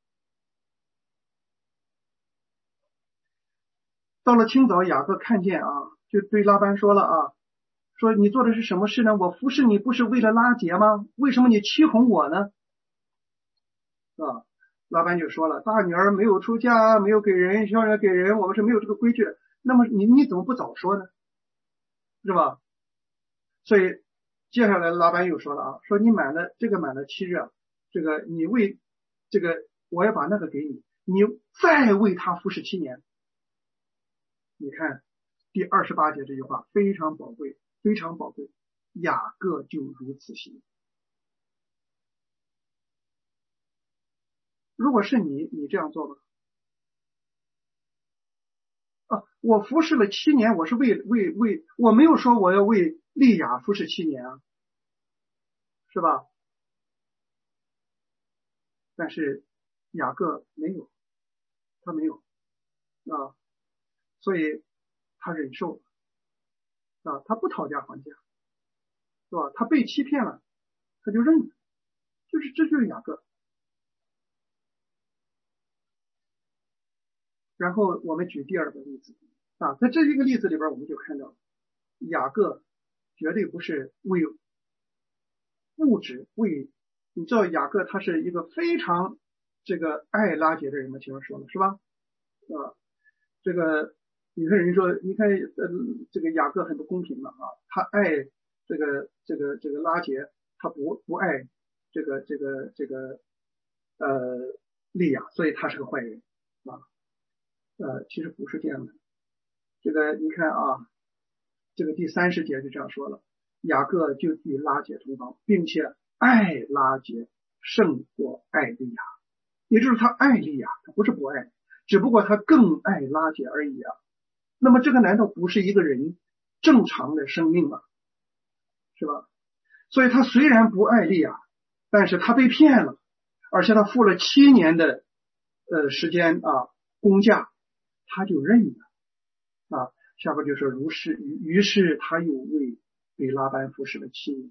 [SPEAKER 2] 到了清早，雅各看见啊，就对拉班说了啊，说你做的是什么事呢？我服侍你不是为了拉结吗？为什么你欺哄我呢？啊，拉班就说了，大女儿没有出嫁，没有给人，要要给人，我们是没有这个规矩的。那么你你怎么不早说呢？是吧？所以接下来拉班又说了啊，说你满了这个满了七日，这个你为这个我要把那个给你，你再为他服侍七年。你看第二十八节这句话非常宝贵，非常宝贵。雅各就如此行。如果是你，你这样做吗？啊，我服侍了七年，我是为为为，我没有说我要为利亚服侍七年啊，是吧？但是雅各没有，他没有啊，所以他忍受啊，他不讨价还价，是吧？他被欺骗了，他就认了，就是这就是雅各。然后我们举第二个例子啊，在这一个例子里边，我们就看到雅各绝对不是为物质，为你知道雅各他是一个非常这个爱拉结的人嘛，前面说了是吧？啊，这个有些人说，你看呃这个雅各很不公平了啊，他爱这个这个这个拉结，他不不爱这个这个这个呃利亚，所以他是个坏人啊。呃，其实不是这样的。这个你看啊，这个第三十节就这样说了，雅各就与拉结同房，并且爱拉结胜过爱利亚，也就是他爱利亚，他不是不爱，只不过他更爱拉结而已啊。那么这个难道不是一个人正常的生命吗？是吧？所以他虽然不爱利亚，但是他被骗了，而且他付了七年的呃时间啊工价，他就认了啊。下边就说如是，于是他又为给拉班服侍了七年。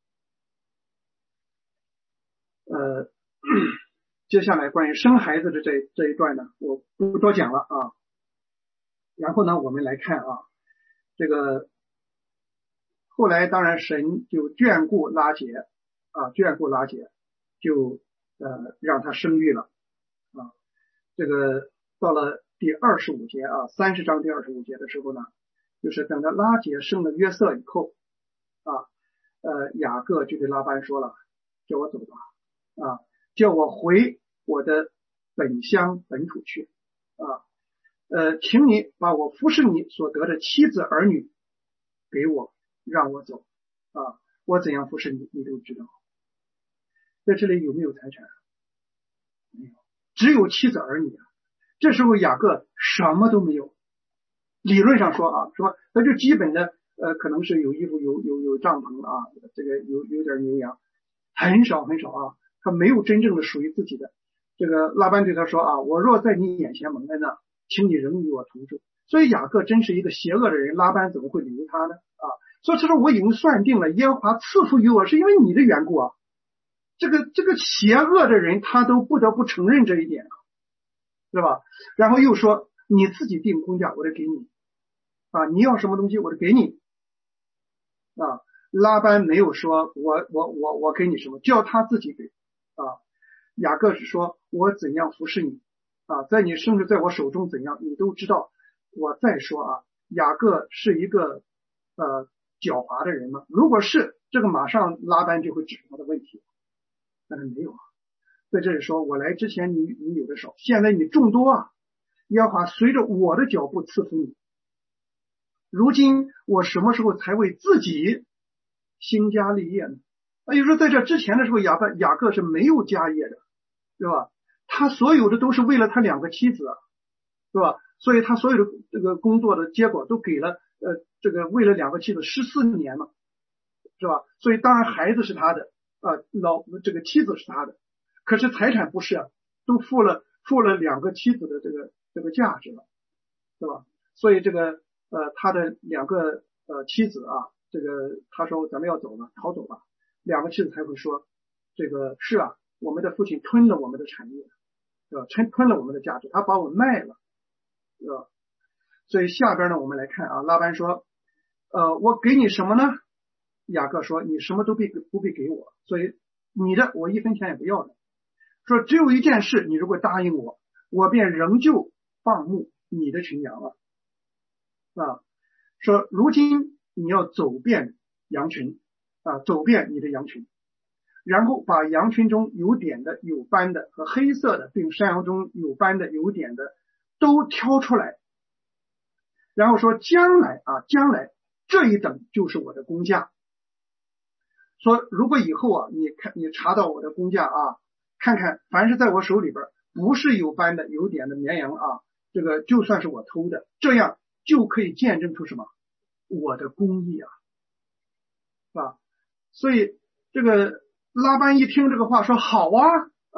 [SPEAKER 2] 呃，接下来关于生孩子的这这一段呢，我不多讲了啊。然后呢，我们来看啊，这个后来当然神就眷顾拉结啊，眷顾拉结，就呃让他生育了啊。这个到了第二十五节啊，三十章第二十五节的时候呢，就是等到拉结生了约瑟以后啊，呃雅各就对拉班说了，叫我走吧啊，叫我回我的本乡本土去啊，呃，请你把我服侍你所得的妻子儿女给我，让我走啊，我怎样服侍你，你都知道。在这里有没有财产？没有，只有妻子儿女啊。这时候雅各什么都没有，理论上说啊，说那就基本的呃，可能是有衣服、有有有帐篷啊，这个有有点牛羊，很少很少啊，他没有真正的属于自己的。这个拉班对他说啊，我若在你眼前蒙恩呢，请你仍与我同住。所以雅各真是一个邪恶的人，拉班怎么会留他呢？啊，所以他说我已经算定了，耶和华赐福于我，是因为你的缘故啊。这个这个邪恶的人，他都不得不承认这一点，是吧？然后又说你自己定工价，我得给你啊，你要什么东西我得给你啊。拉班没有说我我我我给你什么，叫他自己给啊。雅各是说我怎样服侍你啊，在你甚至在我手中怎样，你都知道。我再说啊，雅各是一个呃狡猾的人吗？如果是，这个马上拉班就会指出他的问题，但是没有啊。在这里说，我来之前你你有的少，现在你众多啊，耶和华随着我的脚步赐福你。如今我什么时候才为自己兴家立业呢？也就是说，在这之前的时候，雅各雅各是没有家业的，是吧？他所有的都是为了他两个妻子，是吧？所以他所有的这个工作的结果都给了呃这个为了两个妻子十四年嘛，是吧？所以当然孩子是他的啊、呃，老这个妻子是他的，可是财产不是啊，都付了付了两个妻子的这个这个价值了，是吧？所以这个呃他的两个呃妻子啊，这个他说咱们要走了，逃走了，两个妻子才会说这个是啊，我们的父亲吞了我们的产业，是吧？吞吞了我们的价值，他把我卖了。呃，所以下边呢，我们来看啊，拉班说，呃，我给你什么呢？雅各说，你什么都必不必给我，所以你的我一分钱也不要的。说只有一件事，你如果答应我，我便仍旧放牧你的群羊了。啊，说如今你要走遍羊群啊，走遍你的羊群，然后把羊群中有点的、有斑的和黑色的，并山羊中有斑的、有点的。都挑出来，然后说将来啊，将来这一等就是我的工价。说如果以后啊，你看你查到我的工价啊，看看凡是在我手里边不是有斑的、有点的绵羊啊，这个就算是我偷的，这样就可以见证出什么我的公义啊，是吧？所以这个拉班一听这个话说好啊啊，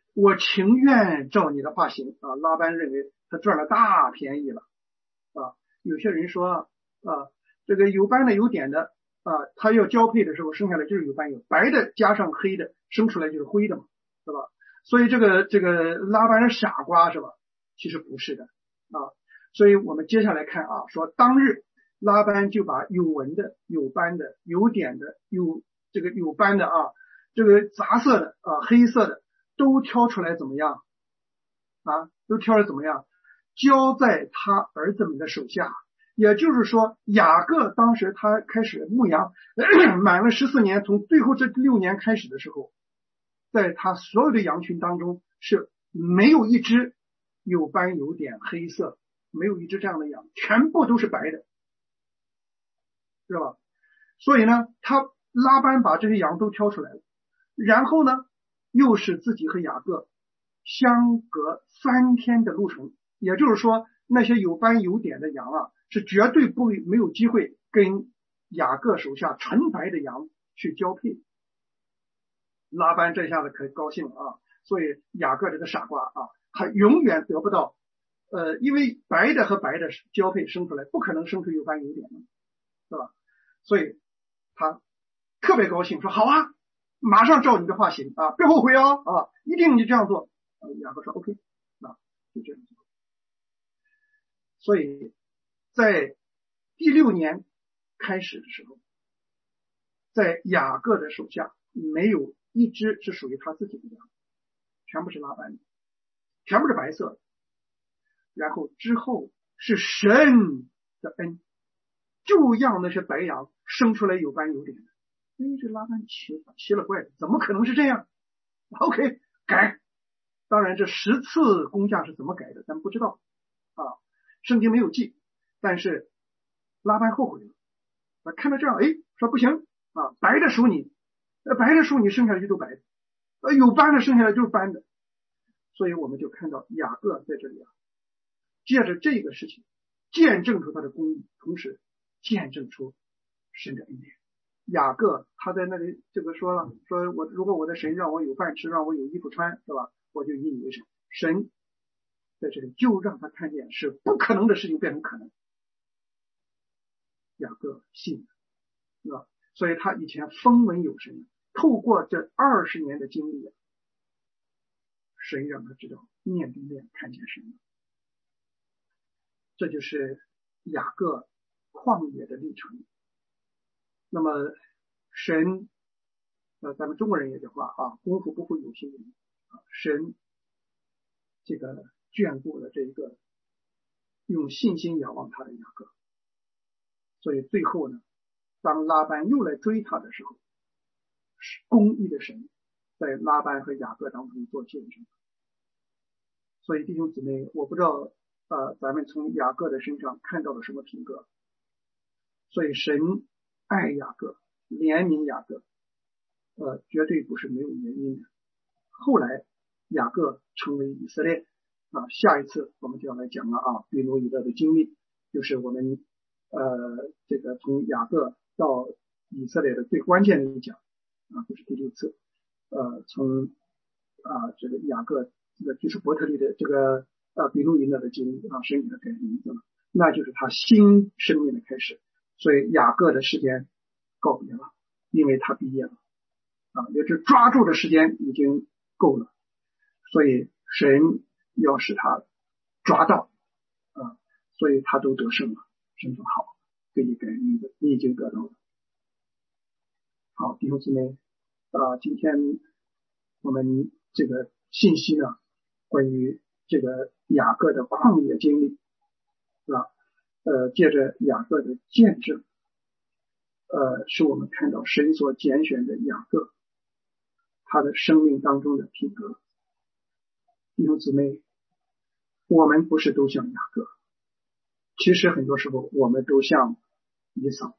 [SPEAKER 2] 我情愿照你的话行啊。拉班认为他赚了大便宜了啊。有些人说啊，这个有斑的有点的啊，他要交配的时候生下来就是有斑有白的加上黑的，生出来就是灰的嘛，是吧？所以这个这个拉班是傻瓜是吧？其实不是的啊。所以我们接下来看啊，说当日拉班就把有纹的、有斑的、有点的、有这个有斑的啊，这个杂色的啊、黑色的都挑出来怎么样啊？都挑出来怎么样？交在他儿子们的手下。也就是说，雅各当时他开始牧羊，满了十四年，从最后这六年开始的时候，在他所有的羊群当中是没有一只有斑有点黑色，没有一只这样的羊，全部都是白的，是吧？所以呢，他拉班把这些羊都挑出来了，然后呢，又使自己和雅各相隔三天的路程，也就是说，那些有斑有点的羊啊，是绝对不没有机会跟雅各手下纯白的羊去交配。拉班这下子可高兴了啊！所以雅各这个傻瓜啊，他永远得不到，呃，因为白的和白的交配生出来，不可能生出有斑有点的，是吧？所以他特别高兴，说好啊，马上照你的话行啊，别后悔哦啊，一定你这样做。雅各说 OK 啊，就这样做。所以在第六年开始的时候，在雅各的手下没有一只是属于他自己的羊，全部是拉班的，全部是白色的。然后之后是神的恩，就让那些白羊生出来有斑有点的。哎，这拉班奇奇了怪了，怎么可能是这样 ？OK， 改。当然，这十次工价是怎么改的，咱们不知道啊，圣经没有记。但是拉班后悔了，啊，看到这样，哎，说不行啊，白的属你，呃，白的属你，生下来就都白的，呃，有斑的生下来就是斑的。所以我们就看到雅各在这里啊，借着这个事情见证出他的公义，同时见证出神的恩典。雅各他在那里这个说了，说我如果我的神让我有饭吃，让我有衣服穿，是吧？我就以你为神。神在这里就让他看见是不可能的事情变成可能。雅各信，是吧？所以他以前风闻有神，透过这二十年的经历，神让他知道面对面看见神。这就是雅各旷野的历程。那么神，呃，咱们中国人有句话啊，功夫不负有心人啊，神这个眷顾了这一个用信心仰望他的雅各。所以最后呢，当拉班又来追他的时候，公义的神在拉班和雅各当中做见证。所以弟兄姊妹，我不知道呃，咱们从雅各的身上看到了什么品格。所以神爱雅各，怜悯雅各，呃，绝对不是没有原因的。后来雅各成为以色列啊，下一次我们就要来讲了啊，比罗以勒的经历，就是我们呃这个从雅各到以色列的最关键的一讲啊，这是第六次，呃，从啊这个雅各这个就是伯特利的这个呃比路以勒的经历啊，神给他改名字了，那就是他新生命的开始。所以雅各的时间告别了，因为他毕业了啊，也就是抓住的时间已经够了，所以神要使他抓到啊，所以他都得胜了。神说好，给你改名字，你已经得到了。好，弟兄姊妹啊，今天我们这个信息呢，关于这个雅各的旷野经历，是吧？呃，借着雅各的见证，呃，使我们看到神所拣选的雅各，他的生命当中的品格。弟兄姊妹，我们不是都像雅各，其实很多时候我们都像以扫。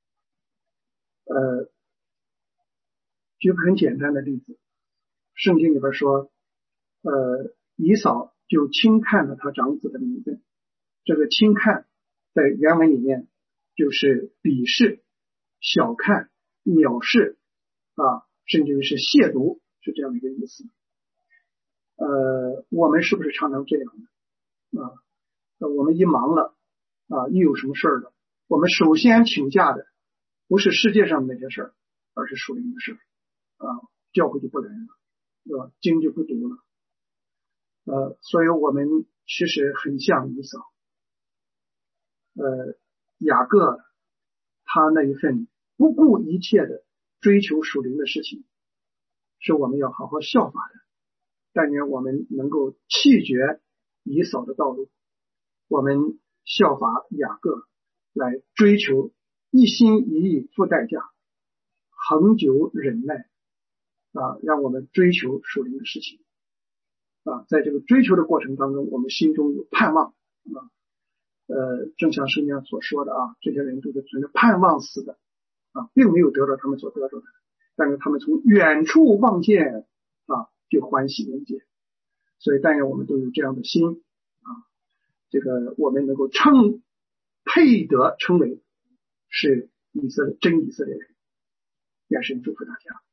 [SPEAKER 2] 呃，举个很简单的例子，圣经里边说，呃，以扫就轻看了他长子的名分。这个轻看在原文里面就是鄙视、小看、藐视啊，甚至于是亵渎，是这样的一个意思。 呃，我们是不是常常这样的啊？我们一忙了啊，一有什么事儿了，我们首先请假的不是世界上的那些事儿，而是属灵的事儿啊，教会就不来了，对吧？经就不读了，呃，所以我们其实很像以扫，呃，雅各他那一份不顾一切的追求属灵的事情，是我们要好好效法的。但愿我们能够弃绝以扫的道路，我们效法雅各来追求一心一意付代价，恒久忍耐啊，让我们追求属灵的事情啊，在这个追求的过程当中，我们心中有盼望啊。呃，正像圣经上所说的啊，这些人都是存着盼望死的啊，并没有得到他们所得到的，但是他们从远处望见啊，就欢喜迎接。所以但愿我们都有这样的心啊，这个我们能够称配得称为是以色列真以色列人。愿神祝福大家。